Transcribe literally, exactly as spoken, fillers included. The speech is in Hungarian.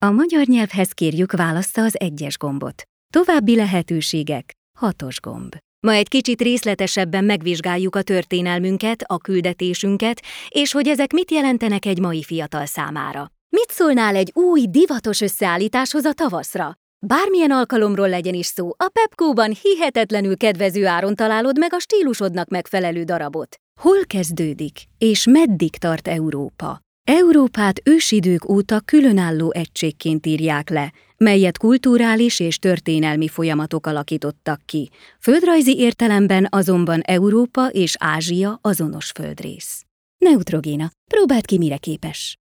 A magyar nyelvhez kérjük válassza az egyes gombot. További lehetőségek, hatos gomb. Ma egy kicsit részletesebben megvizsgáljuk a történelmünket, a küldetésünket, és hogy ezek mit jelentenek egy mai fiatal számára. Mit szólnál egy új, divatos összeállításhoz a tavaszra? Bármilyen alkalomról legyen is szó, a Pepco-ban hihetetlenül kedvező áron találod meg a stílusodnak megfelelő darabot. Hol kezdődik, és meddig tart Európa? Európát ősidők óta különálló egységként írják le, melyet kulturális és történelmi folyamatok alakítottak ki. Földrajzi értelemben azonban Európa és Ázsia azonos földrész. Neutrogéna, próbáld ki, mire képes.